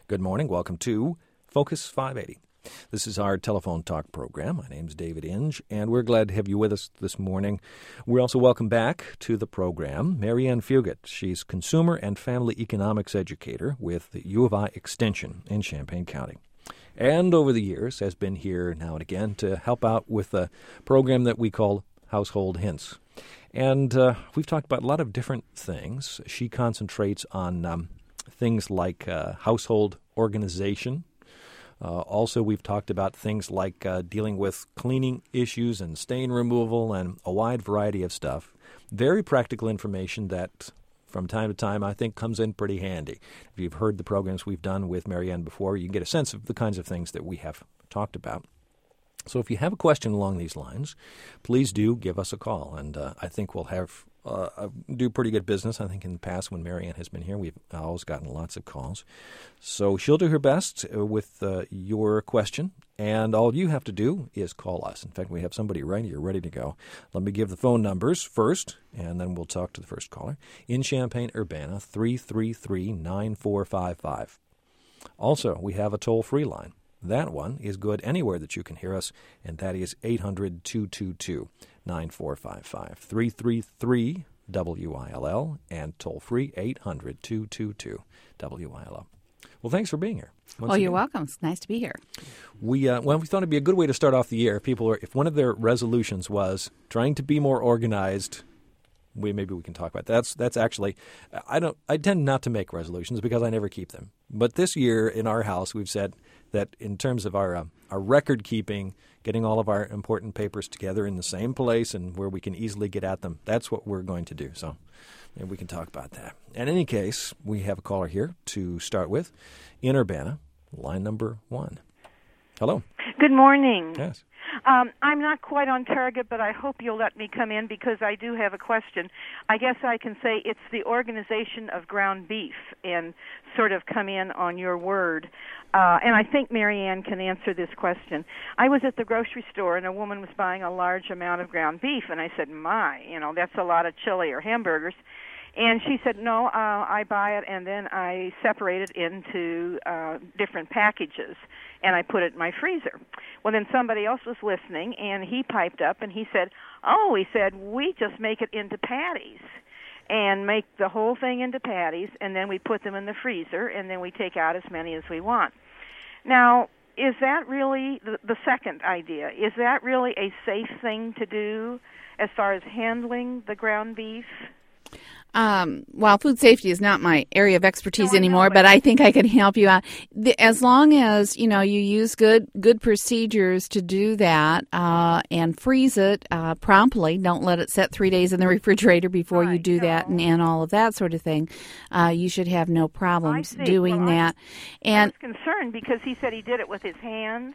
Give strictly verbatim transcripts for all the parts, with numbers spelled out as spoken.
Good morning. Welcome to Focus five eighty. This is our telephone talk program. My name's David Inge, and we're glad to have you with us this morning. We also welcome back to the program Marianne Fugit. She's Consumer and Family Economics Educator with the U of I Extension in Champaign County. And over the years has been here now and again to help out with a program that we call Household Hints. And uh, we've talked about a lot of different things. She concentrates on um, things like uh, household organization. Uh, also, we've talked about things like uh, dealing with cleaning issues and stain removal and a wide variety of stuff. Very practical information that from time to time I think comes in pretty handy. If you've heard the programs we've done with Marianne before, you can get a sense of the kinds of things that we have talked about. So if you have a question along these lines, please do give us a call, and uh, I think we'll have uh, do pretty good business. I think in the past when Marianne has been here, we've always gotten lots of calls. So she'll do her best with uh, your question, and all you have to do is call us. In fact, we have somebody right here ready to go. Let me give the phone numbers first, and then we'll talk to the first caller. In Champaign-Urbana, three three three, nine four five five. Also, we have a toll-free line. That one is good anywhere that you can hear us, and that is eight hundred, two two two, nine four five five, three three three W I L L, and toll-free eight hundred, two two two, W I L L. Well, thanks for being here. Well, you're welcome. It's nice to be here. We uh, well, we thought it'd be a good way to start off the year. If people are, if one of their resolutions was trying to be more organized, we maybe we can talk about that. That's that's actually I don't I tend not to make resolutions because I never keep them. But this year in our house, we've said that in terms of our uh, our record keeping, getting all of our important papers together in the same place and where we can easily get at them, that's what we're going to do. So maybe we can talk about that. In any case, we have a caller here to start with in Urbana, line number one. Hello. Good morning. Yes. Um, I'm not quite on target, but I hope you'll let me come in because I do have a question. I guess I can say it's the organization of ground beef and sort of come in on your word. Uh, and I think Marianne can answer this question. I was at the grocery store, and a woman was buying a large amount of ground beef, and I said, my, you know, that's a lot of chili or hamburgers. And she said, no, uh, I buy it, and then I separate it into uh, different packages, and I put it in my freezer. Well, then somebody else was listening, and he piped up, and he said, oh, he said, we just make it into patties and make the whole thing into patties, and then we put them in the freezer, and then we take out as many as we want. Now, is that really the, the second idea? Is that really a safe thing to do as far as handling the ground beef? Um, well, food safety is not my area of expertise no, anymore, know, but I think I can help you out. The, as long as, you know, you use good good procedures to do that uh, and freeze it uh, promptly, don't let it set three days in the refrigerator before right, you do no. that and, and all of that sort of thing, uh, you should have no problems doing well, that. I, and I was concerned because he said he did it with his hands.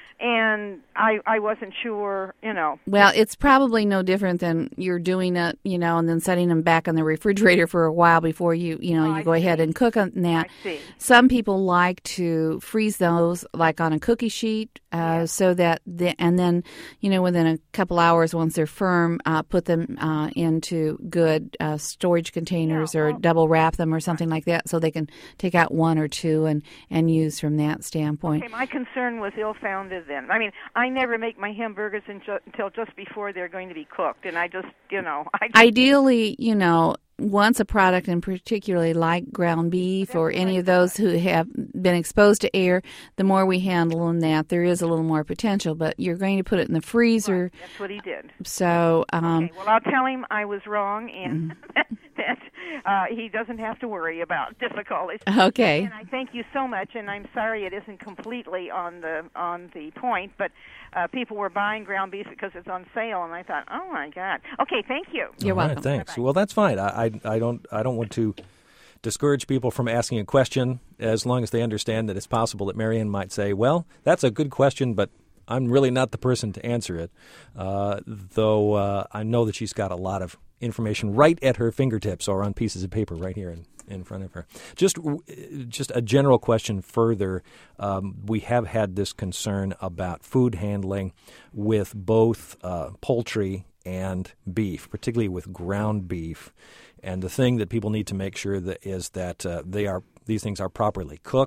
And I I wasn't sure, you know. Well, it's probably no different than you're doing it, you know, and then setting them back in the refrigerator for a while before you, you know, oh, you I go see. ahead and cook on that. I see. Some people like to freeze those like on a cookie sheet uh, yeah. so that, the, and then, you know, within a couple hours once they're firm, uh, put them uh, into good uh, storage containers yeah, or well, double wrap them or something like that so they can take out one or two and, and use from that standpoint. Okay, my concern was ill-founded then. I mean, I never make my hamburgers until just before they're going to be cooked, and I just, you know. I just, Ideally, you know, once a product, and particularly like ground beef That's or any of those who have been exposed to air, the more we handle in that, there is a little more potential. But you're going to put it in the freezer. Right, that's what he did. So, um, okay, well, I'll tell him I was wrong, and mm-hmm. that uh, he doesn't have to worry about difficulties. Okay. And I thank you so much, and I'm sorry it isn't completely on the on the point, but uh, people were buying ground beef because it's on sale, and I thought, oh my God. Okay, thank you. You're All welcome. Right, thanks. Bye-bye. Well, that's fine. I, I I don't I don't want to discourage people from asking a question as long as they understand that it's possible that Marianne might say, well, that's a good question, but I'm really not the person to answer it, uh, though uh, I know that she's got a lot of information right at her fingertips or on pieces of paper right here in, in front of her. Just just a general question further. Um, we have had this concern about food handling with both uh, poultry and beef, particularly with ground beef. And the thing that people need to make sure that is that uh, they are these things are properly cooked,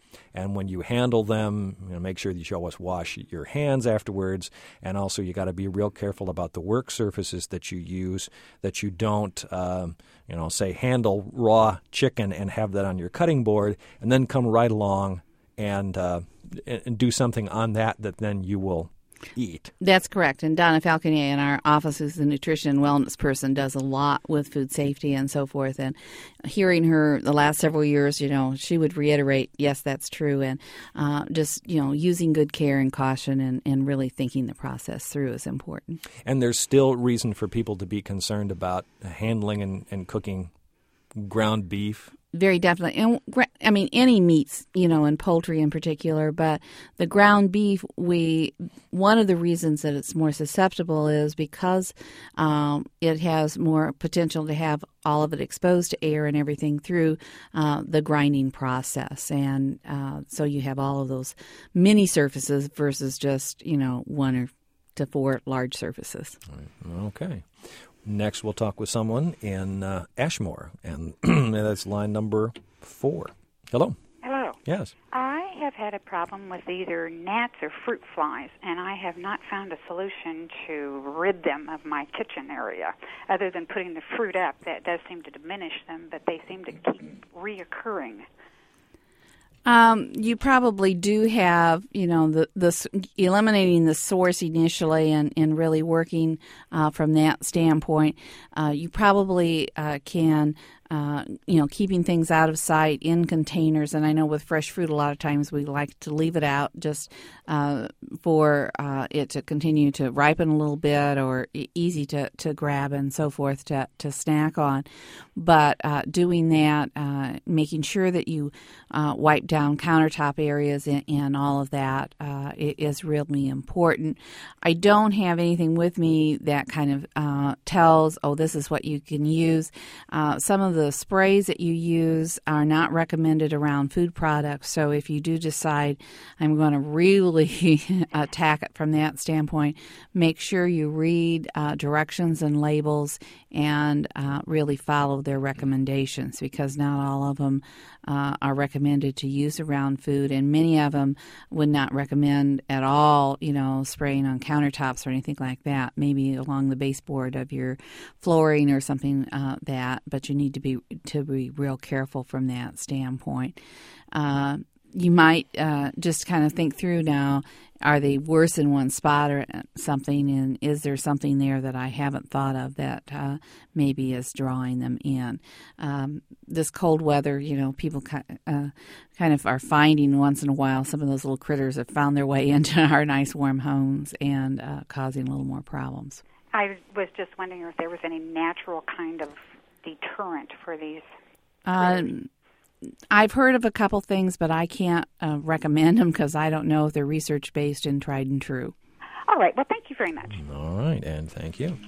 And when you handle them, you know, make sure that you always wash your hands afterwards. And also, you got to be real careful about the work surfaces that you use, that you don't, um, you know, say handle raw chicken and have that on your cutting board, and then come right along and uh, and do something on that that then you will eat. That's correct. And Donna Falconet in our office, who's the nutrition and wellness person, does a lot with food safety and so forth. And hearing her the last several years, you know, she would reiterate, yes, that's true. And uh, just, you know, using good care and caution and, and really thinking the process through is important. And there's still reason for people to be concerned about handling and, and cooking ground beef. Very definitely. And I mean, any meats, you know, and poultry in particular, but the ground beef, we, one of the reasons that it's more susceptible is because um, it has more potential to have all of it exposed to air and everything through uh, the grinding process. And uh, so you have all of those mini surfaces versus just, you know, one or to four large surfaces. Okay. Next, we'll talk with someone in uh, Ashmore, and that's line number four. Hello. Hello. Yes. I have had a problem with either gnats or fruit flies, and I have not found a solution to rid them of my kitchen area, other than putting the fruit up. That does seem to diminish them, but they seem to keep reoccurring. Um, you probably do have, you know, the, the eliminating the source initially and, and really working uh, from that standpoint. Uh, you probably uh, can, uh, you know, keeping things out of sight in containers. And I know with fresh fruit, a lot of times we like to leave it out just uh, for uh, it to continue to ripen a little bit or e- easy to, to grab and so forth to, to snack on. But uh, doing that, uh, making sure that you uh, wipe down countertop areas and, and all of that uh, is really important. I don't have anything with me that kind of uh, tells, oh, this is what you can use. Uh, some of the sprays that you use are not recommended around food products. So if you do decide I'm going to really attack it from that standpoint, make sure you read uh, directions and labels and uh, really follow their recommendations, because not all of them uh, are recommended to use around food, and many of them would not recommend at all, you know, spraying on countertops or anything like that, maybe along the baseboard of your flooring or something uh, that, but you need to be to be real careful from that standpoint. Uh, you might uh, just kind of think through now, are they worse in one spot or something, and is there something there that I haven't thought of that uh, maybe is drawing them in? Um, this cold weather, you know, people uh, kind of are finding once in a while some of those little critters have found their way into our nice warm homes and uh, causing a little more problems. I was just wondering if there was any natural kind of deterrent for these. Um, I've heard of a couple things, but I can't uh, recommend them because I don't know if they're research-based and tried and true. All right. Well, thank you very much. All right, and thank you.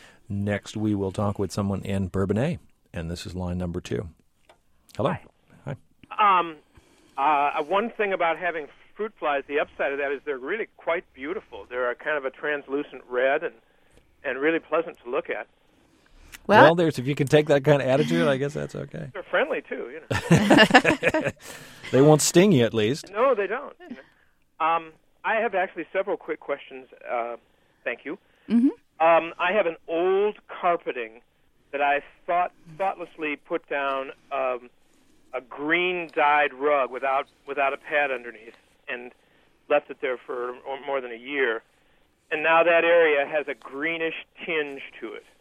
Next, we will talk with someone in Bourbonnais, and this is line number two. Hello. Hi. Hi. Um, uh, one thing about having fruit flies, the upside of that is they're really quite beautiful. They're a kind of a translucent red and, and really pleasant to look at. Well, well, there's if you can take that kind of attitude, I guess that's okay. They're friendly too, you know. They won't sting you, at least. No, they don't. You know. um, I have actually several quick questions. Uh, thank you. Mm-hmm. Um, I have an old carpeting that I thought thoughtlessly put down um, a green dyed rug without without a pad underneath, and left it there for more than a year, and now that area has a greenish tinge to it.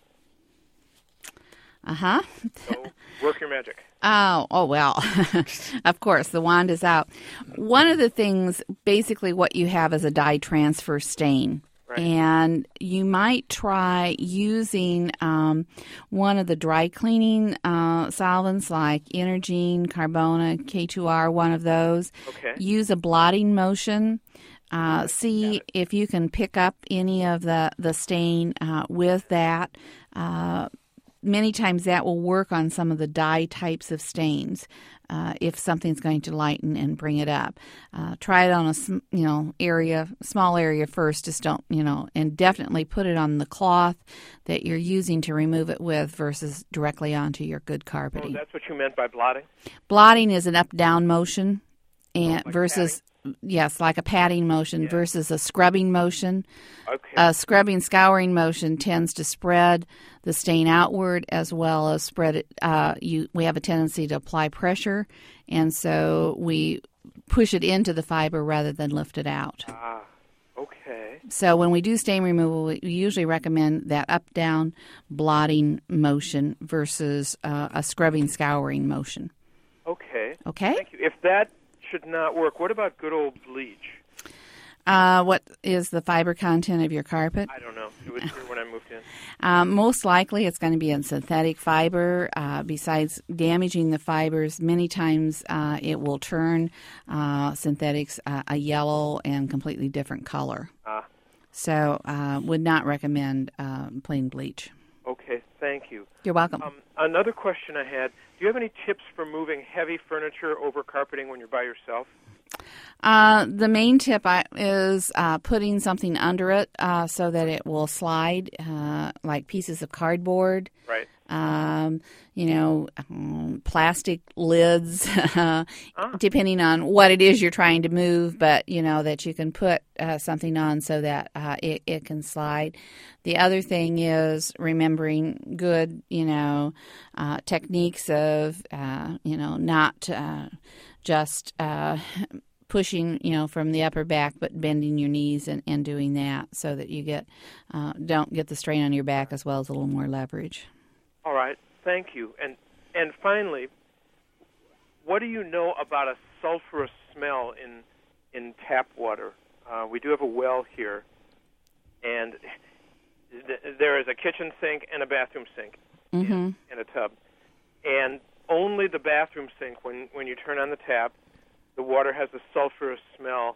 Uh-huh. So work your magic. Oh, oh well, of course, the wand is out. One of the things, basically what you have is a dye transfer stain. Right. And you might try using um, one of the dry cleaning uh, solvents like Energine, Carbona, K two R, one of those. Okay. Use a blotting motion. Uh, see if you can pick up any of the, the stain uh, with that. Uh Many times that will work on some of the dye types of stains uh, if something's going to lighten and bring it up. Uh, try it on a you know area, small area first. Just don't you know, and definitely put it on the cloth that you're using to remove it with versus directly onto your good carpeting. Oh, that's what you meant by blotting? Blotting is an up-down motion. and like versus yes, like a patting motion Yeah. versus a scrubbing motion. Okay. A scrubbing, scouring motion tends to spread the stain outward as well as spread it. Uh, you, we have a tendency to apply pressure, and so we push it into the fiber rather than lift it out. Ah, okay. So when we do stain removal, we usually recommend that up-down blotting motion versus uh, a scrubbing, scouring motion. Okay. Okay? Thank you. If that should not work, what about good old bleach? Uh, what is the fiber content of your carpet? I don't know. It was here when I moved in. Um, most likely it's going to be a synthetic fiber. Uh, besides damaging the fibers, many times uh, it will turn uh, synthetics uh, a yellow and completely different color. Ah. So uh, would not recommend uh, plain bleach. Okay. Thank you. You're welcome. Um, another question I had, do you have any tips for moving heavy furniture over carpeting when you're by yourself? Uh, the main tip I, is uh, putting something under it uh, so that it will slide, uh, like pieces of cardboard. Right. Um, you know, um, plastic lids, uh, Ah. depending on what it is you're trying to move, but, you know, that you can put uh, something on so that uh, it, it can slide. The other thing is remembering good, you know, uh, techniques of, uh, you know, not uh, just uh, pushing, you know, from the upper back, but bending your knees and, and doing that so that you get uh, don't get the strain on your back as well as a little more leverage. All right. Thank you. And and finally, what do you know about a sulfurous smell in in tap water? Uh, we do have a well here, and th- there is a kitchen sink and a bathroom sink Mm-hmm. in, in a tub. And only the bathroom sink, when, when you turn on the tap, the water has a sulfurous smell.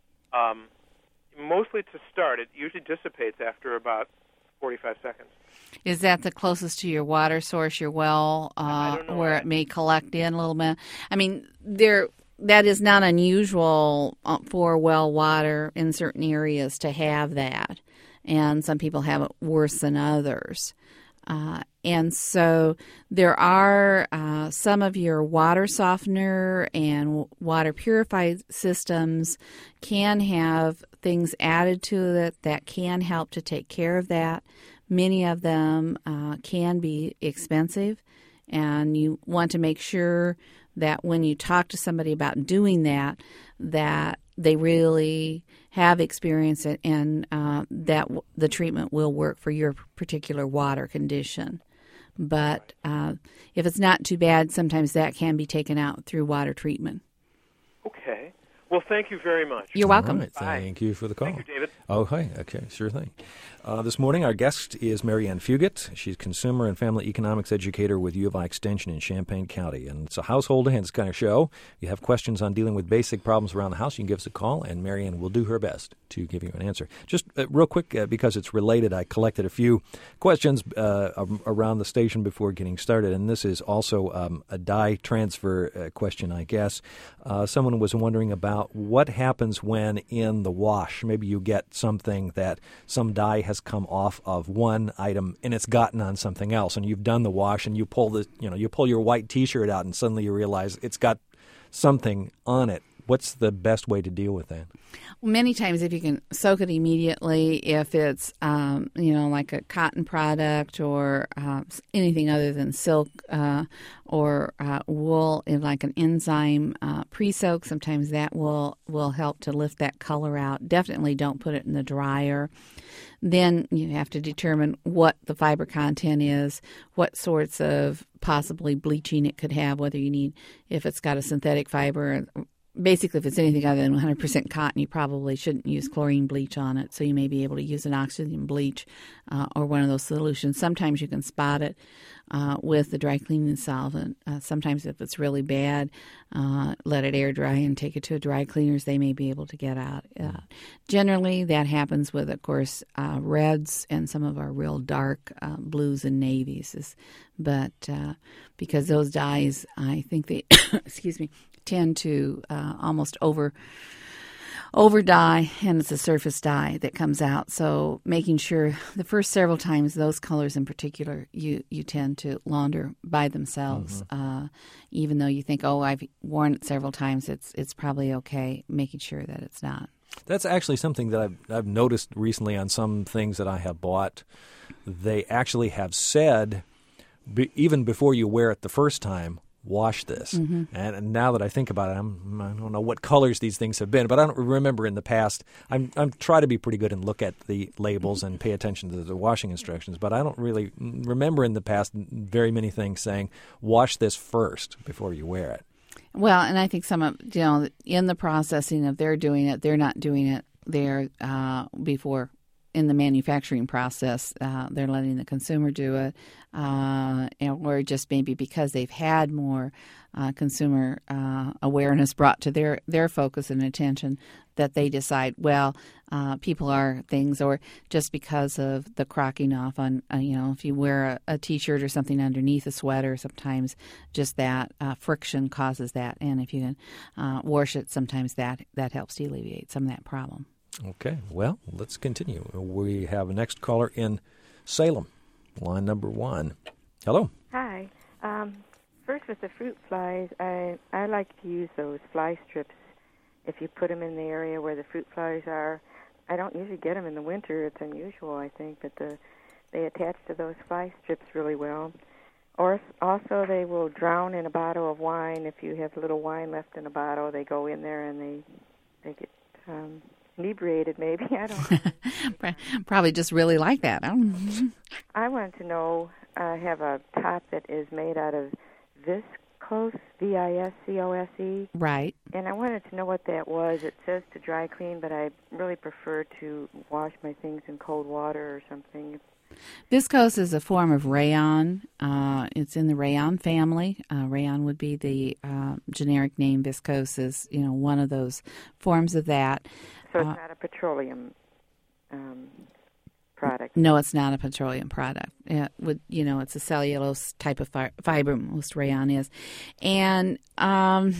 Um, mostly to start. It usually dissipates after about forty-five seconds. Is that the closest to your water source, your well, uh, I don't know. where it may collect in a little bit? I mean, there that is not unusual uh, for well water in certain areas to have that, and some people have it worse than others. Uh, and so there are uh, some of your water softener and water purified systems can have things added to it that can help to take care of that. Many of them uh, can be expensive, and you want to make sure that when you talk to somebody about doing that, that they really have experience it and uh, that w- the treatment will work for your particular water condition. But uh, if it's not too bad, sometimes that can be taken out through water treatment. Okay. Well, thank you very much. You're welcome. All right, thank you for the call. Thank you, David. Oh, hi. Okay, sure thing. Uh, this morning, our guest is Marianne Fugit. She's consumer and family economics educator with U of I Extension in Champaign County. And it's a household hands kind of show. If you have questions on dealing with basic problems around the house, you can give us a call, and Marianne will do her best to give you an answer. Just uh, real quick, uh, because it's related, I collected a few questions uh, around the station before getting started, and this is also um, a dye transfer uh, question, I guess. Uh, someone was wondering about what happens when in the wash, maybe you get something that some dye has come off of one item and it's gotten on something else, and you've done the wash and you pull the, you know, you pull your white T-shirt out and suddenly you realize it's got something on it. What's the best way to deal with that? Many times, if you can soak it immediately, if it's um, you know like a cotton product or uh, anything other than silk uh, or uh, wool, in like an enzyme uh, pre-soak, sometimes that will will help to lift that color out. Definitely don't put it in the dryer. Then you have to determine what the fiber content is, what sorts of possibly bleaching it could have, whether you need, if it's got a synthetic fiber. Basically, if it's anything other than one hundred percent cotton, you probably shouldn't use chlorine bleach on it. So you may be able to use an oxygen bleach uh, or one of those solutions. Sometimes you can spot it uh, with the dry cleaning solvent. Uh, sometimes if it's really bad, uh, let it air dry and take it to a dry cleaners. They may be able to get out. Uh, generally, that happens with, of course, uh, reds and some of our real dark uh, blues and navies. Is, but uh, because those dyes, I think they, excuse me, tend to uh, almost over over dye, and it's a surface dye that comes out. So making sure the first several times, those colors in particular, you, you tend to launder by themselves. Mm-hmm. Uh, even though you think, oh, I've worn it several times, it's it's probably okay, making sure that it's not. That's actually something that I've, I've noticed recently on some things that I have bought. They actually have said, be, even before you wear it the first time, wash this. Mm-hmm. And, and now that I think about it, I'm, I don't know what colors these things have been, but I don't remember in the past. I'm I'm try to be pretty good and look at the labels and pay attention to the washing instructions, but I don't really remember in the past very many things saying, wash this first before you wear it. Well, and I think some of, you know, in the processing of they're doing it, they're not doing it there uh, before in the manufacturing process. Uh, they're letting the consumer do it, uh, and, or just maybe because they've had more uh, consumer uh, awareness brought to their, their focus and attention that they decide, well, uh, people are things, or just because of the crocking off on, uh, you know, if you wear a, a T-shirt or something underneath a sweater, sometimes just that uh, friction causes that. And if you can uh, wash it, sometimes that, that helps to alleviate some of that problem. Okay, well, let's continue. We have a next caller in Salem, line number one. Hello. Hi. Um, first, with the fruit flies, I, I like to use those fly strips. If you put them in the area where the fruit flies are, I don't usually get them in the winter. It's unusual, I think, but the, they attach to those fly strips really well. Or also, they will drown in a bottle of wine. If you have a little wine left in a bottle, they go in there and they they get um, inebriated. Maybe I don't know. Probably just really like that. I don't know. I wanted to know. I have a top that is made out of viscose, V I S C O S E. Right. And I wanted to know what that was. It says to dry clean, but I really prefer to wash my things in cold water or something. Viscose is a form of rayon. Uh, it's in the rayon family. Uh, rayon would be the uh, generic name. Viscose is, you know, one of those forms of that. So it's uh, not a petroleum um, product. No, it's not a petroleum product. It would, you know, it's a cellulose type of fi- fiber. Most rayon is, and um,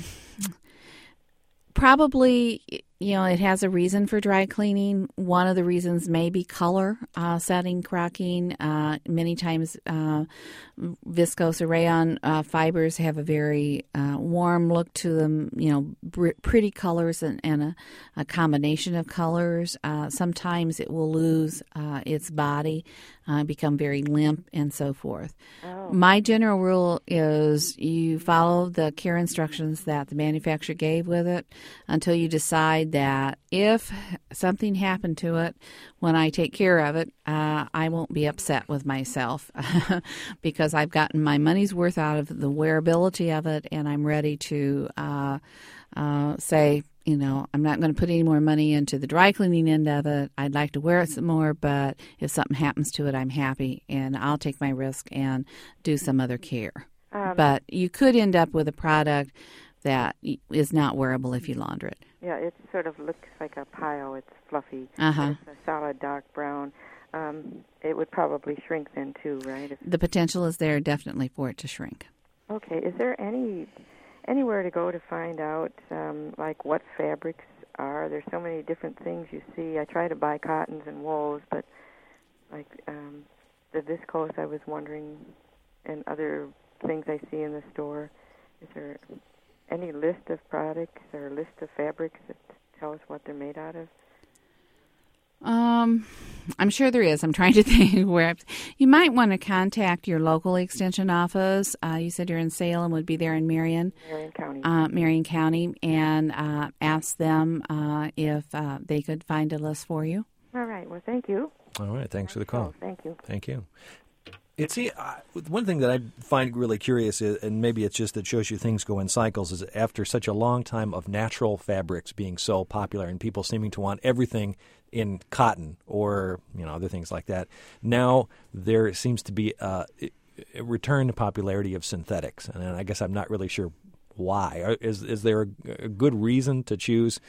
probably, you know, it has a reason for dry cleaning. One of the reasons may be color, uh, setting, cracking. Uh, many times uh, viscose or rayon uh, fibers have a very uh, warm look to them, you know, br- pretty colors and, and a, a combination of colors. Uh, sometimes it will lose uh, its body, uh, become very limp, and so forth. Oh. My general rule is you follow the care instructions that the manufacturer gave with it until you decide that if something happened to it when I take care of it, uh, I won't be upset with myself because I've gotten my money's worth out of the wearability of it, and I'm ready to uh, uh, say, you know, I'm not going to put any more money into the dry cleaning end of it. I'd like to wear it some more, but if something happens to it, I'm happy, and I'll take my risk and do some other care. Um, but you could end up with a product that is not wearable if you launder it. Yeah, it sort of looks like a pile. It's fluffy. Uh-huh. It's a solid dark brown. Um, it would probably shrink then too, right? If the potential is there definitely for it to shrink. Okay. Is there any anywhere to go to find out, um, like what fabrics are? There's so many different things you see. I try to buy cottons and wools, but like um, the viscose, I was wondering, and other things I see in the store. Is there any list of products or list of fabrics that tell us what they're made out of? Um, I'm sure there is. I'm trying to think where. I've, you might want to contact your local extension office. Uh, you said you're in Salem. Would be there in Marion. Marion County. Uh, Marion County, and uh, ask them uh, if uh, they could find a list for you. All right. Well, thank you. All right. Thanks for the call. Oh, thank you. Thank you. It's uh, one thing that I find really curious, is, and maybe it's just that shows you things go in cycles, is after such a long time of natural fabrics being so popular and people seeming to want everything in cotton or, you know, other things like that, now there seems to be a, a return to popularity of synthetics, and I guess I'm not really sure why. Is is there a, a good reason to choose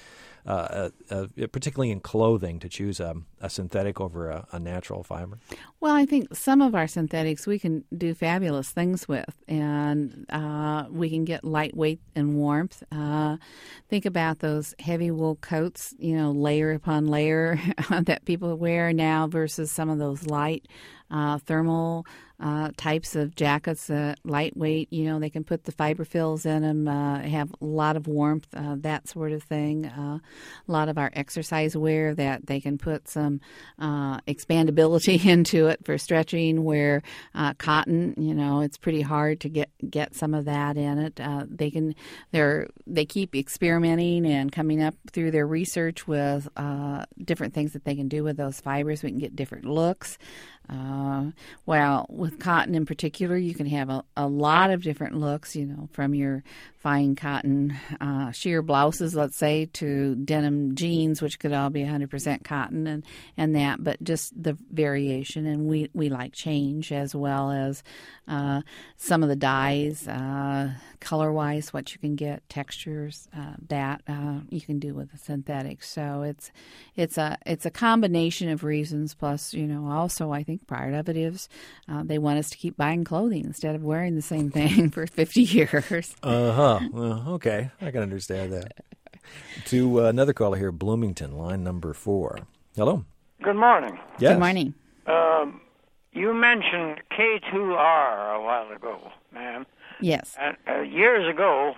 uh, uh, uh, particularly in clothing, to choose a, a synthetic over a, a natural fiber? Well, I think some of our synthetics we can do fabulous things with, and uh, we can get lightweight and warmth. Uh, think about those heavy wool coats, you know, layer upon layer that people wear now versus some of those light uh, thermal uh, types of jackets, uh, lightweight. You know, they can put the fiber fills in them, uh, have a lot of warmth, uh, that sort of thing. Uh, a lot of our exercise wear that they can put some uh, expandability into it for stretching, where uh, cotton, you know, it's pretty hard to get, get some of that in it. Uh, they can, they're, they keep experimenting and coming up through their research with uh, different things that they can do with those fibers. We can get different looks. Uh, well, with cotton in particular, you can have a, a lot of different looks, you know, from your fine cotton uh, sheer blouses, let's say, to denim jeans, which could all be one hundred percent cotton and, and that, but just the variation. And we, we like change, as well as uh, some of the dyes, uh, color-wise, what you can get, textures, uh, that uh, you can do with the synthetics. So it's it's a it's a combination of reasons. Plus, you know, also I think part of it is uh, they want us to keep buying clothing instead of wearing the same thing for fifty years. Uh huh. Well, okay, I can understand that. To uh, another caller here, Bloomington, line number four. Hello. Good morning. Yes. Good morning. Um, you mentioned K two R a while ago, ma'am. Yes. And uh, years ago,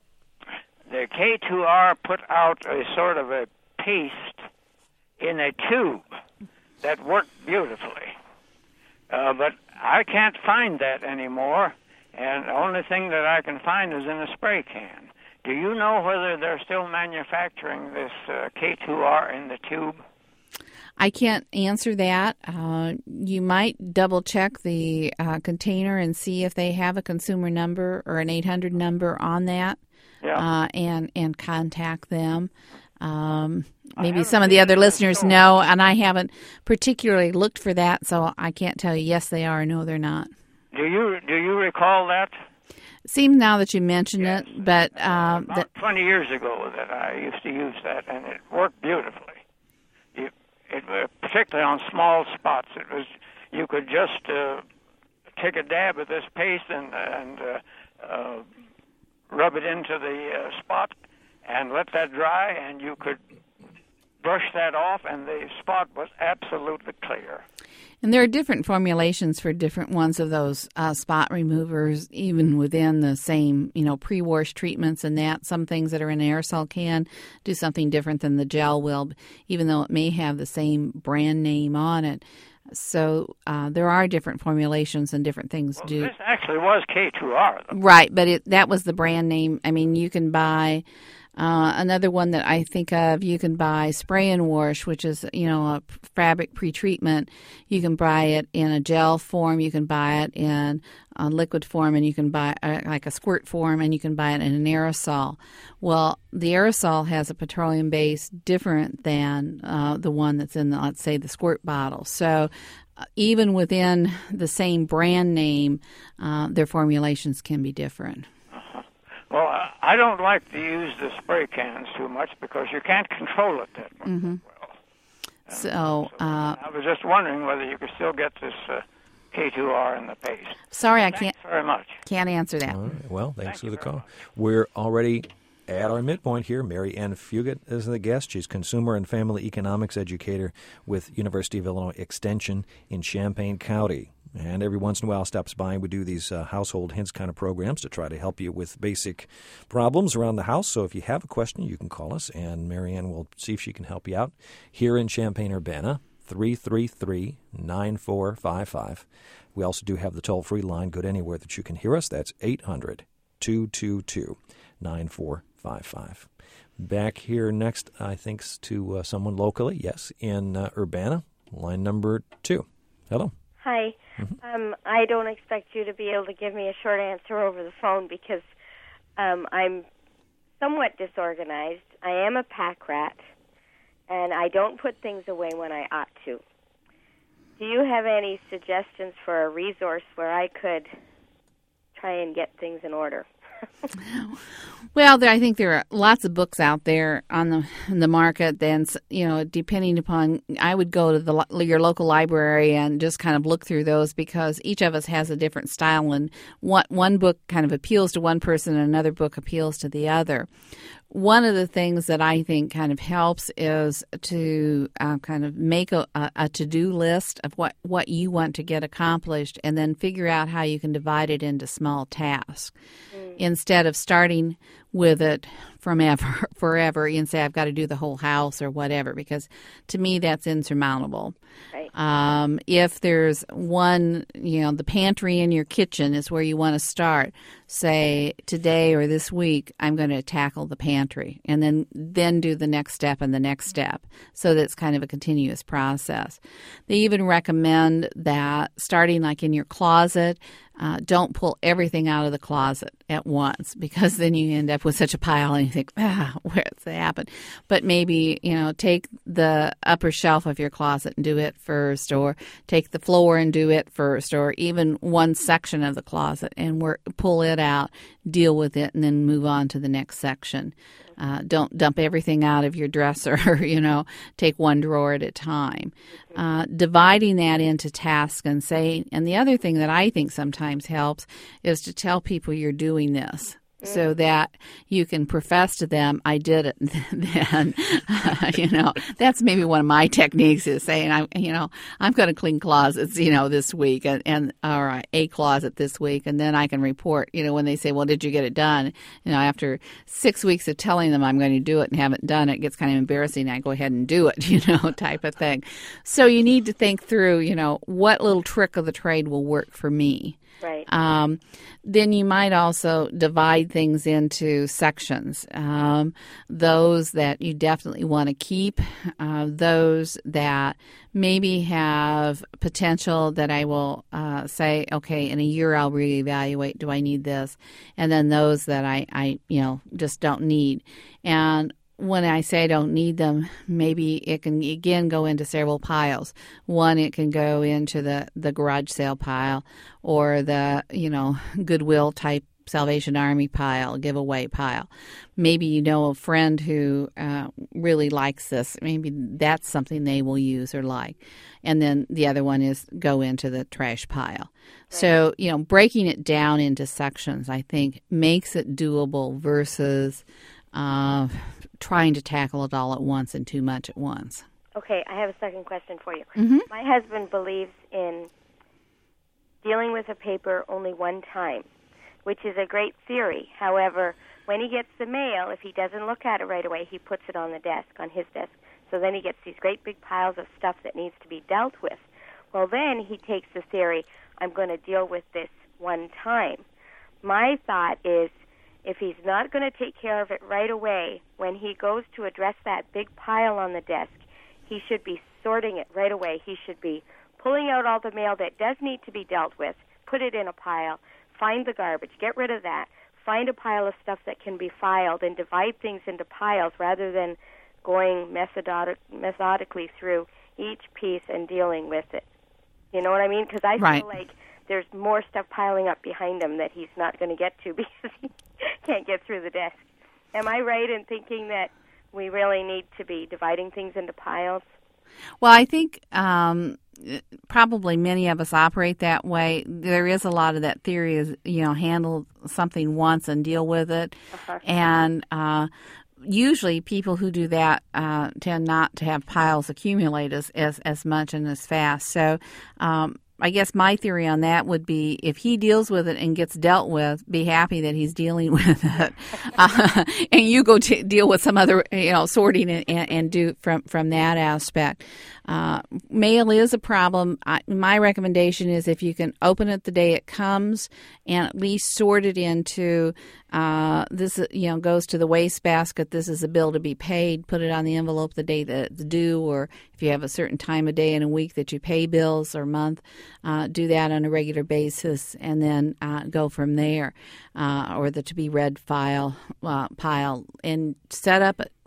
the K two R put out a sort of a paste in a tube that worked beautifully. Uh, but I can't find that anymore, and the only thing that I can find is in a spray can. Do you know whether they're still manufacturing this uh, K two R in the tube? I can't answer that. Uh, you might double check the uh, container and see if they have a consumer number or an eight hundred number on that, Yeah. uh, and and contact them. Um, maybe some of the other listeners know, and I haven't particularly looked for that, so I can't tell you yes they are or no they're not. Do you do you recall that? It seems now that you mention Yes. it, but uh, About that, twenty years ago that I used to use that, and it worked beautifully. You, it uh, particularly on small spots. It was you could just uh, take a dab of this paste and and uh, uh, rub it into the uh, spot and let that dry, and you could brush that off, and the spot was absolutely clear. and there are different formulations for different ones of those uh, spot removers, even within the same, you know, pre-wash treatments and that. Some things that are in an aerosol can do something different than the gel will, even though it may have the same brand name on it. So uh, there are different formulations and different things Well, do. this actually was K two R, though. Right, but it, that was the brand name. I mean, you can buy uh, another one that I think of. You can buy Spray and Wash, which is, you know, a fabric pretreatment. You can buy it in a gel form. You can buy it in a liquid form, and you can buy uh, like a squirt form, and you can buy it in an aerosol. Well, the aerosol has a petroleum base different than uh, the one that's in, the, let's say, the squirt bottle. So uh, even within the same brand name, uh, their formulations can be different. Uh-huh. Well, I- I don't like to use the spray cans too much because you can't control it that much Mm-hmm. well. So, uh, I was just wondering whether you could still get this uh, K two R in the paste. sorry, I Thanks can't very much. can't answer that. All right. Well, thanks Thank for you the very call. much. We're already at our midpoint here. Mary Ann Fugit is the guest. She's consumer and family economics educator with University of Illinois Extension in Champaign County. And every once in a while stops by and we do these uh, household hints kind of programs to try to help you with basic problems around the house. So if you have a question, you can call us, and Mary Ann will see if she can help you out here in Champaign-Urbana, three three three, nine four five five. We also do have the toll-free line, good anywhere that you can hear us. That's eight hundred, two two two, nine four five five. Back here next, I think, to uh, someone locally, yes, in uh, Urbana, line number two. Hello. Hi. Um, I don't expect you to be able to give me a short answer over the phone because um, I'm somewhat disorganized. I am a pack rat, and I don't put things away when I ought to. Do you have any suggestions for a resource where I could try and get things in order? Well, there, I think there are lots of books out there on the in the market. Then, you know, depending upon, I would go to the your local library and just kind of look through those, because each of us has a different style, and one one book kind of appeals to one person, and another book appeals to the other. One of the things that I think kind of helps is to uh, kind of make a, a to-do list of what, what you want to get accomplished, and then figure out how you can divide it into small tasks. Mm. Instead of starting with it from ever, forever and say, I've got to do the whole house or whatever, because to me that's insurmountable. Right. Um, if there's one, you know, the pantry in your kitchen is where you want to start. Say today or this week, I'm going to tackle the pantry, and then then do the next step and the next step, so that it's kind of a continuous process. They even recommend that starting like in your closet, uh, don't pull everything out of the closet at once, because then you end up with such a pile and you think, ah, where's that happen? But maybe, you know, take the upper shelf of your closet and do it first, or take the floor and do it first, or even one section of the closet and work, pull it out, deal with it, and then move on to the next section. Uh, don't dump everything out of your dresser, you know, take one drawer at a time. Uh, dividing that into tasks and saying, and the other thing that I think sometimes helps is to tell people you're doing this, so that you can profess to them, I did it. Then, uh, you know, that's maybe one of my techniques, is saying, I, you know, I'm going to clean closets, you know, this week, and, and all right, a closet this week, and then I can report, you know, when they say, well, did you get it done? You know, after six weeks of telling them I'm going to do it and haven't done it, it gets kind of embarrassing. I go ahead and do it, you know, type of thing. So you need to think through, you know, what little trick of the trade will work for me. Right. Um, then you might also divide things into sections. Um, those that you definitely want to keep, uh, those that maybe have potential that I will uh, say, okay, in a year I'll reevaluate, do I need this? And then those that I, I you know, just don't need. And when I say I don't need them, maybe it can, again, go into several piles. One, it can go into the, the garage sale pile, or the, you know, Goodwill type Salvation Army pile, giveaway pile. Maybe you know a friend who uh, really likes this. Maybe that's something they will use or like. And then the other one is go into the trash pile. Right. So, you know, breaking it down into sections, I think, makes it doable versus uh, trying to tackle it all at once and too much at once. Okay, I have a second question for you. Mm-hmm. My husband believes in dealing with a paper only one time, which is a great theory. However, when he gets the mail, if he doesn't look at it right away, he puts it on the desk, on his desk. So then he gets these great big piles of stuff that needs to be dealt with. Well, then he takes the theory, I'm going to deal with this one time. My thought is, if he's not going to take care of it right away, when he goes to address that big pile on the desk, he should be sorting it right away. He should be pulling out all the mail that does need to be dealt with, put it in a pile, find the garbage, get rid of that, find a pile of stuff that can be filed, and divide things into piles rather than going methododic- methodically through each piece and dealing with it. You know what I mean? Because I right. feel like there's more stuff piling up behind him that he's not going to get to because he can't get through the desk. Am I right in thinking that we really need to be dividing things into piles? Well, I think um, probably many of us operate that way. There is a lot of that theory is, you know, handle something once and deal with it. Uh-huh. And uh, usually people who do that uh, tend not to have piles accumulate as, as, as much and as fast. So um, I guess my theory on that would be if he deals with it and gets dealt with, be happy that he's dealing with it. Uh, and you go to deal with some other, you know, sorting and, and, and do from, from that aspect. Uh, mail is a problem. I, my recommendation is if you can open it the day it comes and at least sort it into uh, this, you know, goes to the wastebasket. This is a bill to be paid. Put it on the envelope the day that it's due, or if you have a certain time of day in a week that you pay bills or month, uh, do that on a regular basis, and then uh, go from there. Uh, or the to be read file uh, pile, and set up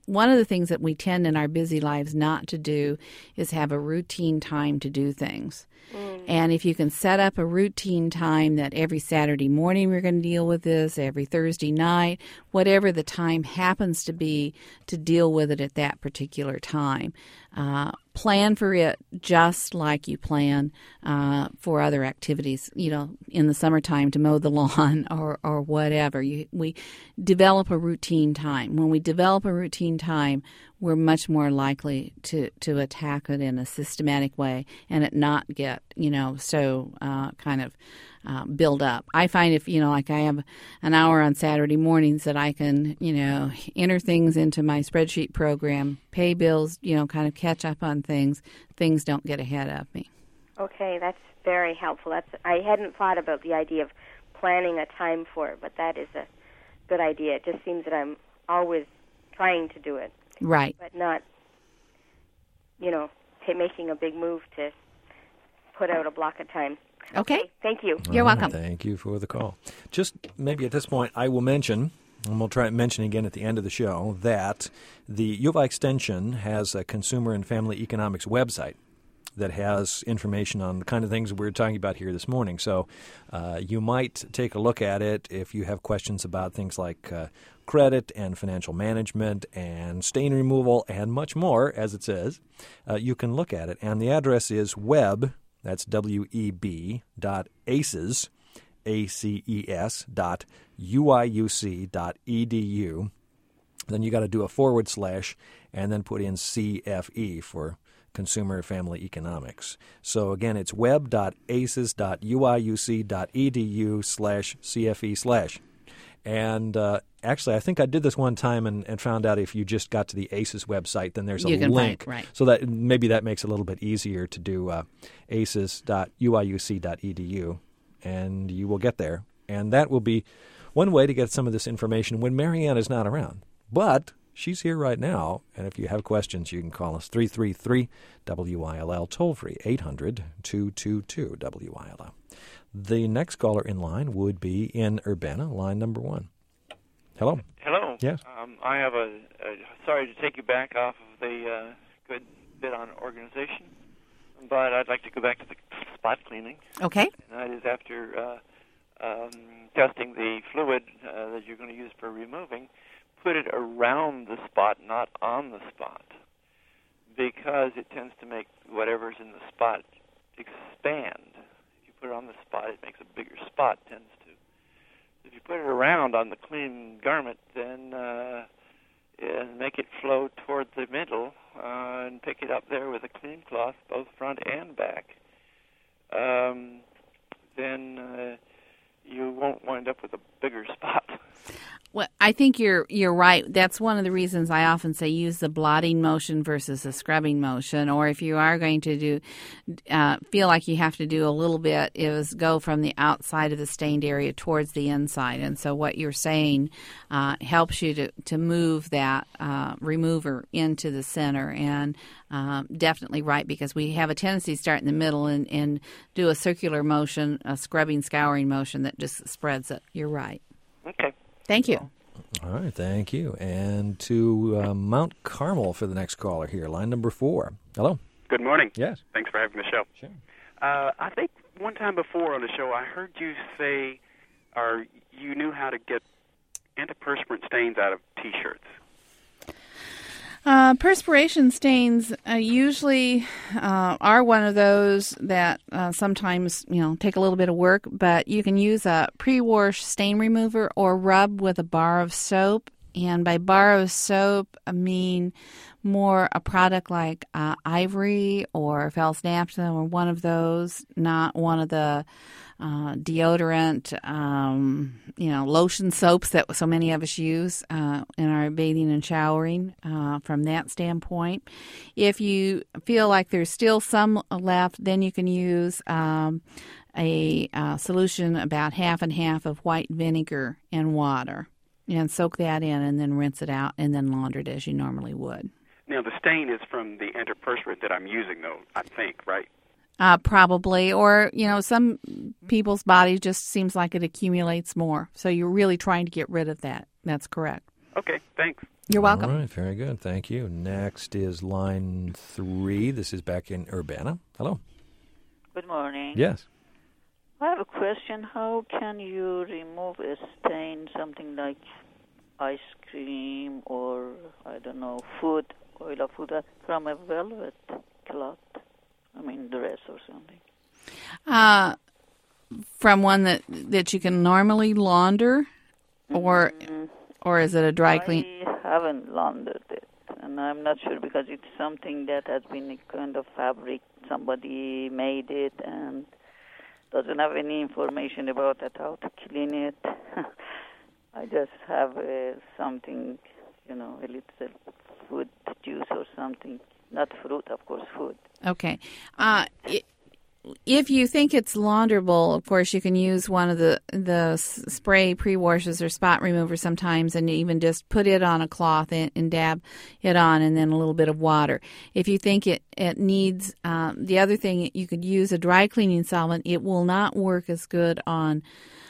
one of the things that we tend in our busy lives not to do is have a routine time to do things. Mm. And if you can set up a routine time that every Saturday morning we're going to deal with this, every Thursday night, whatever the time happens to be, to deal with it at that particular time. Uh, plan for it just like you plan uh, for other activities, you know, in the summertime to mow the lawn or, or whatever. You, we develop a routine time. When we develop a routine time, we're much more likely to, to attack it in a systematic way and it not get, you know, so uh, kind of uh, build up. I find if, you know, like I have an hour on Saturday mornings that I can, you know, enter things into my spreadsheet program, pay bills, you know, kind of catch up on things, things don't get ahead of me. Okay, that's very helpful. That's I hadn't thought about the idea of planning a time for it, but that is a good idea. It just seems that I'm always trying to do it. Right. But not, you know, t- making a big move to put out a block of time. Okay. Okay, thank you. You're right, welcome. Thank you for the call. Just maybe at this point, I will mention, and we'll try to mention again at the end of the show, that the U of I Extension has a Consumer and Family Economics website that has information on the kind of things we're talking about here this morning. So uh, you might take a look at it if you have questions about things like uh, credit and financial management and stain removal and much more, as it says. Uh, you can look at it. And the address is web, that's W E B, dot aces, A C E S, dot U I U C, dot E D U. Then you got to do a forward slash and then put in C F E for Consumer Family Economics. So again, it's web.aces.uiuc.edu slash CFE slash. And uh, actually, I think I did this one time and, and found out if you just got to the ACES website, then there's a you can link. Find, right. So that maybe that makes it a little bit easier to do uh, aces.uiuc.edu, and you will get there. And that will be one way to get some of this information when Marianne is not around. But she's here right now, and if you have questions, you can call us three three three W I L L, toll-free, eight hundred two two two W I L L. The next caller in line would be in Urbana, line number one. Hello. Hello. Yes. Um, I have a, a, sorry to take you back off of the uh, good bit on organization, but I'd like to go back to the spot cleaning. Okay. And that is after uh, um, testing the fluid uh, that you're going to use for removing, put it around the spot, not on the spot, because it tends to make whatever's in the spot expand. If you put it on the spot, it makes a bigger spot, tends to. If you put it around on the clean garment, then uh, and make it flow toward the middle uh, and pick it up there with a clean cloth, both front and back, um, then uh, you won't wind up with a bigger spot. Well, I think you're you're right. That's one of the reasons I often say use the blotting motion versus the scrubbing motion. Or if you are going to do uh, feel like you have to do a little bit, is go from the outside of the stained area towards the inside. And so what you're saying uh, helps you to to move that uh, remover into the center. And uh, definitely right, because we have a tendency to start in the middle and, and do a circular motion, a scrubbing, scouring motion that just spreads it. You're right. Okay. Thank you. All right, thank you. And to uh, Mount Carmel for the next caller here, line number four. Hello. Good morning. Yes. Thanks for having the show. Sure. Uh, I think one time before on the show I heard you say, or you knew how to get antiperspirant stains out of T-shirts. Uh, perspiration stains uh, usually uh, are one of those that uh, sometimes, you know, take a little bit of work, but you can use a pre-wash stain remover or rub with a bar of soap. And by bar of soap, I mean more a product like uh, Ivory or Feld's Naphtha or one of those, not one of the uh, deodorant, um, you know, lotion soaps that so many of us use uh, in our bathing and showering uh, from that standpoint. If you feel like there's still some left, then you can use um, a uh, solution about half and half of white vinegar and water and soak that in and then rinse it out and then launder it as you normally would. Now, the stain is from the antiperspirant that I'm using, though, I think, right? Uh, probably. Or, you know, some people's body just seems like it accumulates more. So you're really trying to get rid of that. That's correct. Okay, thanks. You're welcome. All right, very good. Thank you. Next is line three. This is back in Urbana. Hello. Good morning. Yes. I have a question. How can you remove a stain, something like ice cream or, I don't know, food, oil of food, from a velvet cloth? I mean, dress or something. Uh, from one that, that you can normally launder, or Mm-hmm. or is it a dry clean? I haven't laundered it, and I'm not sure because it's something that has been a kind of fabric. Somebody made it and doesn't have any information about it, how to clean it. I just have uh, something, you know, a little food juice or something. Not fruit, of course, food. Okay. Uh, it, if you think it's launderable, of course, you can use one of the the spray pre-washes or spot removers sometimes, and even just put it on a cloth and, and dab it on, and then a little bit of water. If you think it, it needs, um, the other thing, you could use a dry cleaning solvent. It will not work as good on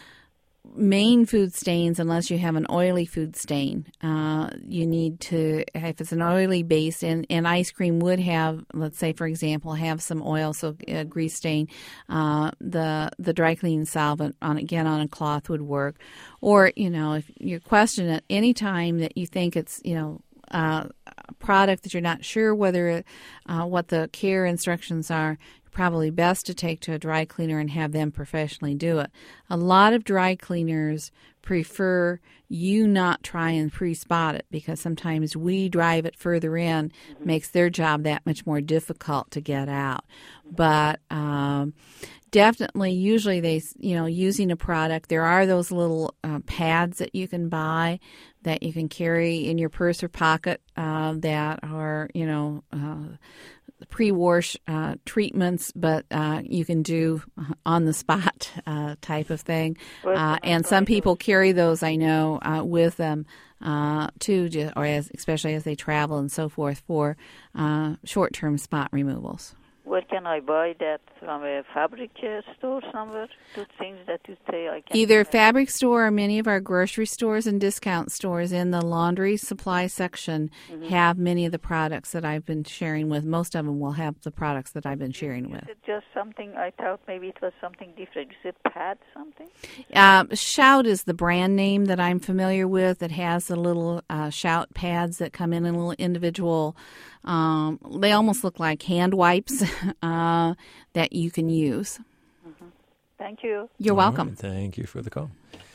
main food stains unless you have an oily food stain. Uh, you need to, if it's an oily base, and, and ice cream would have, let's say, for example, have some oil, so a grease stain, uh, the the dry cleaning solvent, on again, on a cloth would work. Or, you know, if you're questioning at any time that you think it's, you know, uh, a product that you're not sure whether, uh, what the care instructions are, probably best to take to a dry cleaner and have them professionally do it. A lot of dry cleaners prefer you not try and pre-spot it, because sometimes we drive it further in, mm-hmm. makes their job that much more difficult to get out. But um, definitely, usually they, you know, using a product, there are those little uh, pads that you can buy that you can carry in your purse or pocket uh, that are, you know, uh, pre-wash uh, treatments, but uh, you can do on-the-spot uh, type of thing. Uh, and some people carry those, I know, uh, with them uh, too, or as, especially as they travel and so forth, for uh, short-term spot removals. Where can I buy that? From a fabric uh, store somewhere? Two things that you say I can Either buy. fabric store or many of our grocery stores and discount stores in the laundry supply section mm-hmm. have many of the products that I've been sharing with. Most of them will have the products that I've been sharing with. Is it just something, I thought maybe it was something different. Is it pad something? Uh, Shout is the brand name that I'm familiar with. It has the little uh, Shout pads that come in a little individual. Um, they almost look like hand wipes uh, that you can use. Mm-hmm. Thank you. You're welcome. Right, thank you for the call.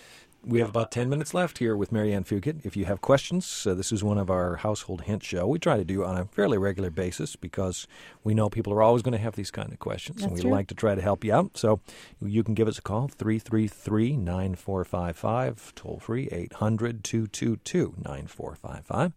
We have about ten minutes left here with Marianne Fugit. If you have questions, uh, this is one of our household hint show. We try to do on a fairly regular basis because we know people are always going to have these kind of questions, That's and we true. like to try to help you out. So you can give us a call, three three three, nine four five five, toll free, eight hundred, two two two, nine four five five,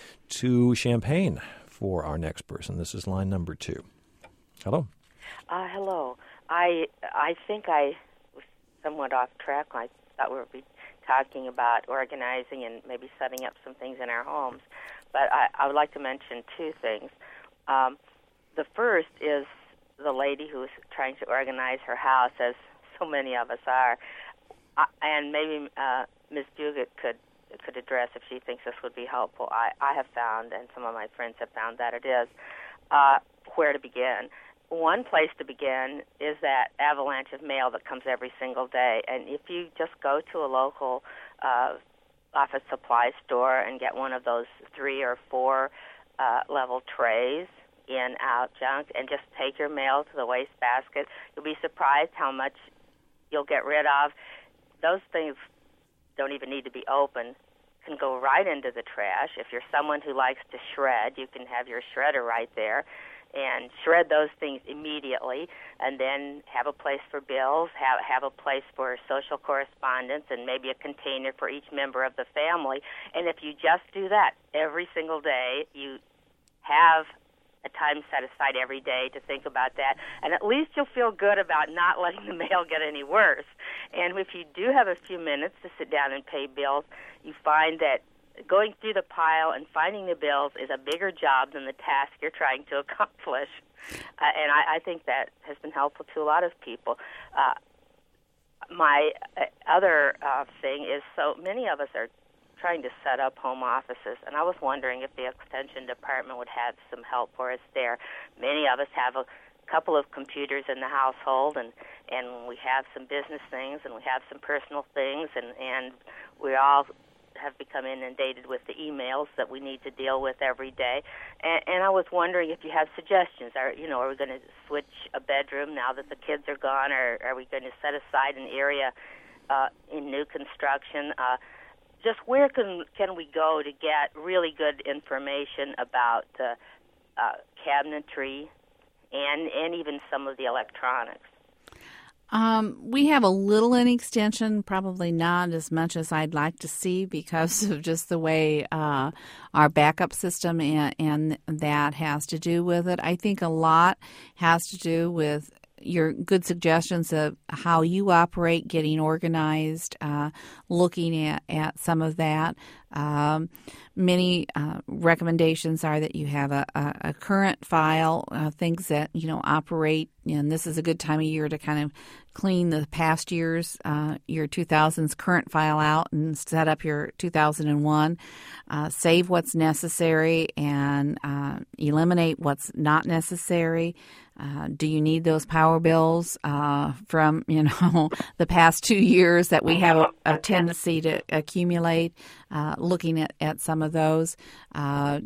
to Champaign for our next person. This is line number two. Hello. Uh, hello. I I think I was somewhat off track. I thought we would be talking about organizing and maybe setting up some things in our homes. But I, I would like to mention two things. Um, the first is the lady who's trying to organize her house, as so many of us are. Uh, and maybe uh, Miz Fugit could could address if she thinks this would be helpful. I, I have found, and some of my friends have found, that it is, uh, where to begin. One place to begin is that avalanche of mail that comes every single day. And if you just go to a local uh, office supply store and get one of those three or four uh, level trays, in, out, junk, and just take your mail to the wastebasket, you'll be surprised how much you'll get rid of. Those things don't even need to be open, can go right into the trash. If you're someone who likes to shred, you can have your shredder right there and shred those things immediately, and then have a place for bills, have have a place for social correspondence, and maybe a container for each member of the family. And if you just do that every single day, you have a time set aside every day to think about that, and at least you'll feel good about not letting the mail get any worse. And if you do have a few minutes to sit down and pay bills, you find that going through the pile and finding the bills is a bigger job than the task you're trying to accomplish. Uh, and I, I think that has been helpful to a lot of people. Uh, my uh, other uh, thing is, so many of us are trying to set up home offices, and I was wondering if the Extension Department would have some help for us there. Many of us have a couple of computers in the household, and, and we have some business things, and we have some personal things, and, and we all have become inundated with the emails that we need to deal with every day. And, and I was wondering if you have suggestions. Are you know, are we going to switch a bedroom now that the kids are gone, or are we going to set aside an area uh, in new construction? Uh, just where can can we go to get really good information about uh, uh, cabinetry and and even some of the electronics? Um, we have a little in Extension, probably not as much as I'd like to see because of just the way uh, our backup system and, and that has to do with it. I think a lot has to do with your good suggestions of how you operate, getting organized, uh, looking at, at some of that. Um, many uh, recommendations are that you have a, a, a current file, uh, things that, you know, operate, and this is a good time of year to kind of clean the past year's, uh, your two thousands current file out and set up your two thousand one. Uh, save what's necessary and uh, eliminate what's not necessary. Uh, do you need those power bills uh, from, you know, the past two years that we have a, a tendency to accumulate? Uh, looking at, at some of those, uh,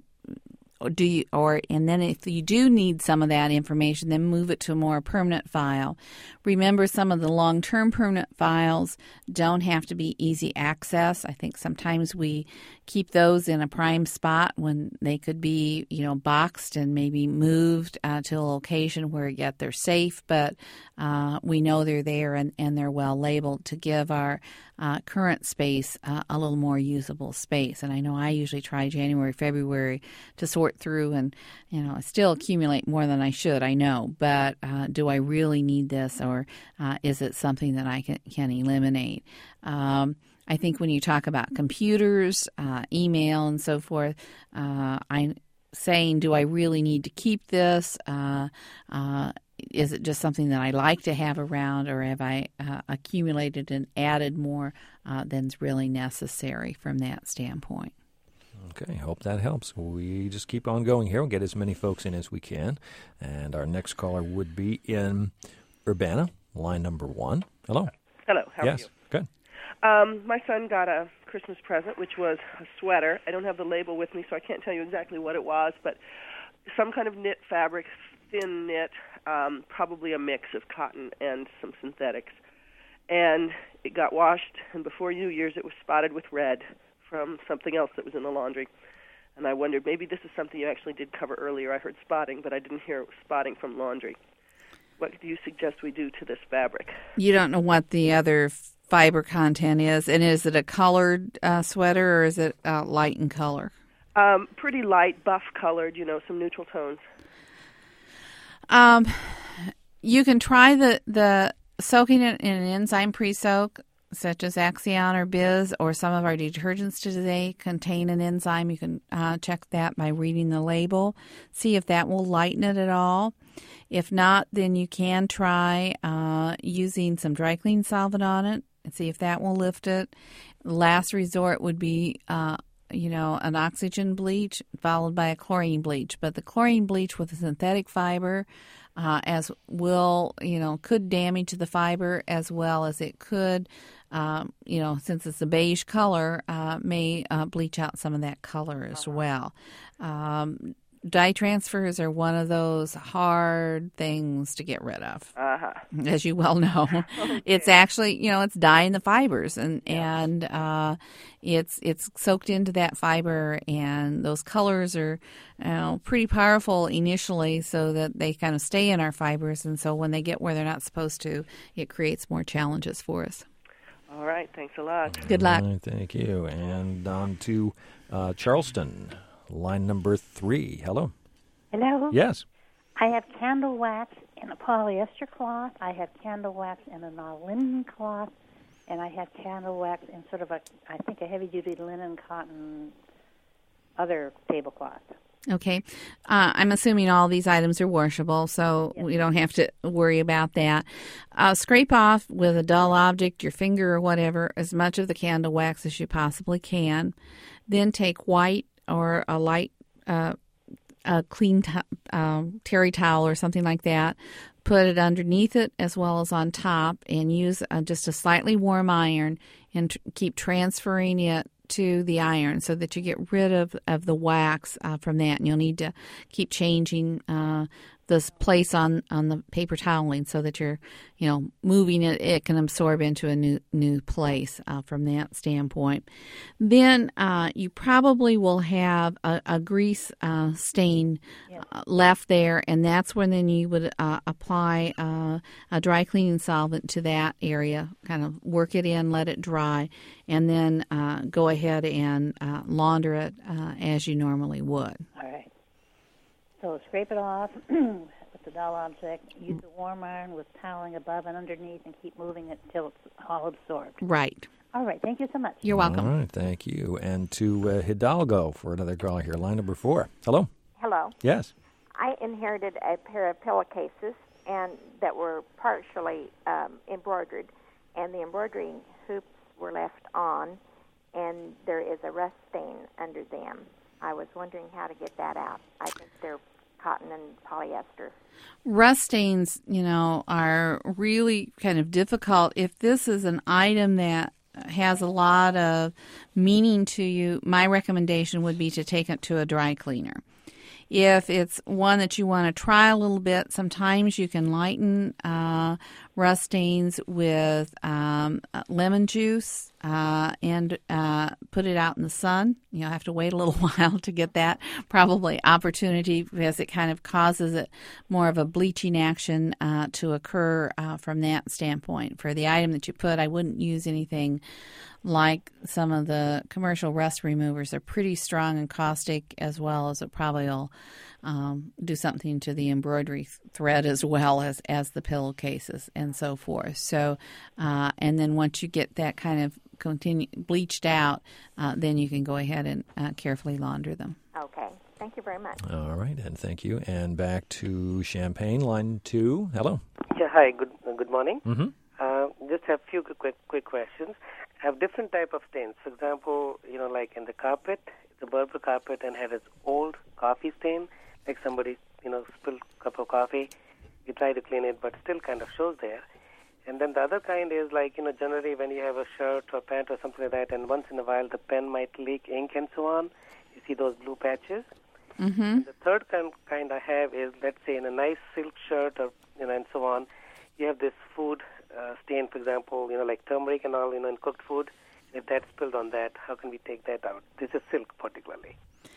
do you, or and then if you do need some of that information, then move it to a more permanent file. Remember, some of the long-term permanent files don't have to be easy access. I think sometimes we keep those in a prime spot when they could be, you know, boxed and maybe moved uh, to a location where yet they're safe, but uh, we know they're there and, and they're well labeled to give our uh, current space uh, a little more usable space. And I know I usually try January, February to sort through and, you know, I still accumulate more than I should, I know, but uh, do I really need this, or uh, is it something that I can, can eliminate? Um, I think when you talk about computers, uh, email, and so forth, uh, I'm saying, do I really need to keep this? Uh, uh, is it just something that I like to have around, or have I uh, accumulated and added more uh, than's really necessary from that standpoint? Okay, hope that helps. We just keep on going here. We'll get as many folks in as we can. And our next caller would be in Urbana, line number one. Hello. Hello, how yes, are you? Good. Um, my son got a Christmas present, which was a sweater. I don't have the label with me, so I can't tell you exactly what it was, but some kind of knit fabric, thin knit, um, probably a mix of cotton and some synthetics. And it got washed, and before New Year's it was spotted with red from something else that was in the laundry. And I wondered, maybe this is something you actually did cover earlier. I heard spotting, but I didn't hear spotting from laundry. What do you suggest we do to this fabric? You don't know what the other fiber content is, and is it a colored uh, sweater, or is it uh, light in color? Um, pretty light, buff-colored, you know, some neutral tones. Um, you can try the, the soaking it in an enzyme pre-soak, such as Axion or Biz, or some of our detergents today contain an enzyme. You can uh, check that by reading the label, see if that will lighten it at all. If not, then you can try uh, using some dry clean solvent on it and see if that will lift it. Last resort would be, uh, you know, an oxygen bleach followed by a chlorine bleach. But the chlorine bleach with a synthetic fiber uh, as will, you know, could damage the fiber as well as it could, um, you know, since it's a beige color, uh, may uh, bleach out some of that color as well. Um, Dye transfers are one of those hard things to get rid of, uh-huh. as you well know. Okay. It's actually, you know, it's dyeing the fibers, and yeah. and uh, it's it's soaked into that fiber, and those colors are, you know, pretty powerful initially, so that they kind of stay in our fibers, and so when they get where they're not supposed to, it creates more challenges for us. All right, thanks a lot. Good luck. Right, thank you. And on to uh, Charleston. Line number three. Hello. Hello. Yes. I have candle wax in a polyester cloth. I have candle wax in an all linen cloth, and I have candle wax in sort of a, I think, a heavy-duty linen cotton other tablecloth. Okay. Uh, I'm assuming all these items are washable, so yes. we don't have to worry about that. Uh, scrape off with a dull object, your finger or whatever, as much of the candle wax as you possibly can. Then take white or a light, uh, a clean t- uh, terry towel or something like that. Put it underneath it as well as on top, and use uh, just a slightly warm iron and t- keep transferring it to the iron so that you get rid of, of the wax uh, from that. And you'll need to keep changing uh, this place on, on the paper toweling so that you're, you know, moving it. It can absorb into a new new place uh, from that standpoint. Then uh, you probably will have a, a grease uh, stain yeah. uh, left there, and that's when then you would uh, apply uh, a dry cleaning solvent to that area, kind of work it in, let it dry, and then uh, go ahead and uh, launder it uh, as you normally would. All right. So scrape it off with the dull object. Use the warm iron with toweling above and underneath, and keep moving it until it's all absorbed. Right. All right. Thank you so much. You're welcome. All right. Thank you. And to uh, Hidalgo for another call here. Line number four. Hello. Hello. Yes. I inherited a pair of pillowcases and that were partially um, embroidered, and the embroidering hoops were left on, and there is a rust stain under them. I was wondering how to get that out. I think they're cotton and polyester. Rust stains, you know, are really kind of difficult. If this is an item that has a lot of meaning to you, my recommendation would be to take it to a dry cleaner. If it's one that you want to try a little bit, sometimes you can lighten uh, rust stains with um, lemon juice uh, and uh, put it out in the sun. You'll have to wait a little while to get that probably opportunity because it kind of causes it more of a bleaching action uh, to occur uh, from that standpoint. For the item that you put, I wouldn't use anything like some of the commercial rust removers. They're pretty strong and caustic, as well as it probably will um, do something to the embroidery thread as well as, as the pillowcases and so forth. So, uh, and then once you get that kind of continue bleached out, uh, then you can go ahead and uh, carefully launder them. Okay. Thank you very much. All right, and thank you. And back to Champaign, line two. Hello. Yeah, hi. Good uh, good morning. Mm-hmm. Uh, just have a few quick quick questions. Have different type of stains. For example, you know, like in the carpet, it's a Berber carpet and had its old coffee stain, like somebody, you know, spilled a cup of coffee. You try to clean it, but still kind of shows there. And then the other kind is like, you know, generally when you have a shirt or pant or something like that, and once in a while the pen might leak ink and so on, you see those blue patches. Mm-hmm. And the third kind, kind I have is, let's say, in a nice silk shirt or, you know, and so on, you have this food uh, stain, for example, you know, like turmeric and all, you know, in cooked food. If that's spilled on that, how can we take that out? This is silk particularly.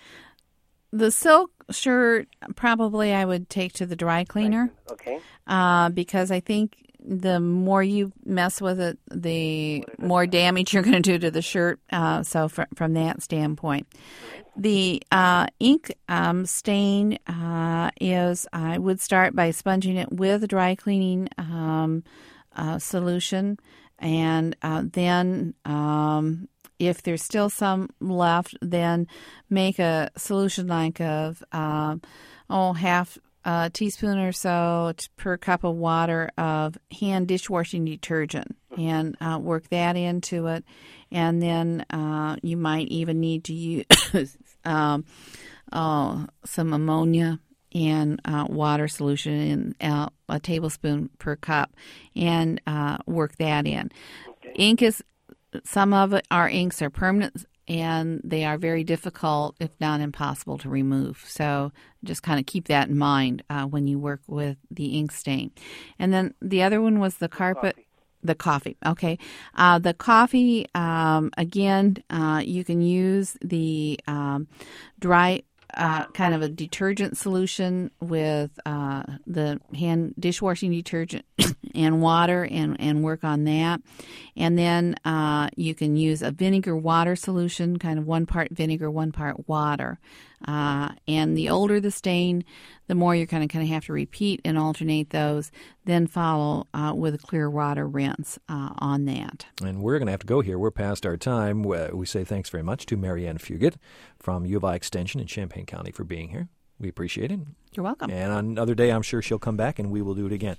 The silk shirt, probably I would take to the dry cleaner. Okay. Uh, because I think the more you mess with it, the more damage you're going to do to the shirt. Uh, so fr- from that standpoint. The uh, ink um, stain uh, is, I would start by sponging it with a dry cleaning um, uh, solution. And uh, then um, if there's still some left, then make a solution like of, um, oh, half a teaspoon or so per cup of water of hand dishwashing detergent and uh, work that into it. And then uh, you might even need to use um, uh, some ammonia and uh, water solution in uh, a tablespoon per cup and uh, work that in. Okay. Ink is, some of it, our inks are permanent and they are very difficult, if not impossible, to remove. So just kind of keep that in mind uh, when you work with the ink stain. And then the other one was the carpet. Coffee. The coffee, okay. Uh, the coffee, um, again, uh, you can use the um, dry uh, kind of a detergent solution with uh, the hand dishwashing detergent and water and, and work on that. And then uh, you can use a vinegar water solution, kind of one part vinegar, one part water. Uh, and the older the stain, the more you're going to kind of have to repeat and alternate those, then follow uh, with a clear water rinse uh, on that. And we're going to have to go here. We're past our time. We say thanks very much to Marianne Fugit from U of I Extension in Champaign County for being here. We appreciate it. You're welcome. And on another day, I'm sure she'll come back and we will do it again.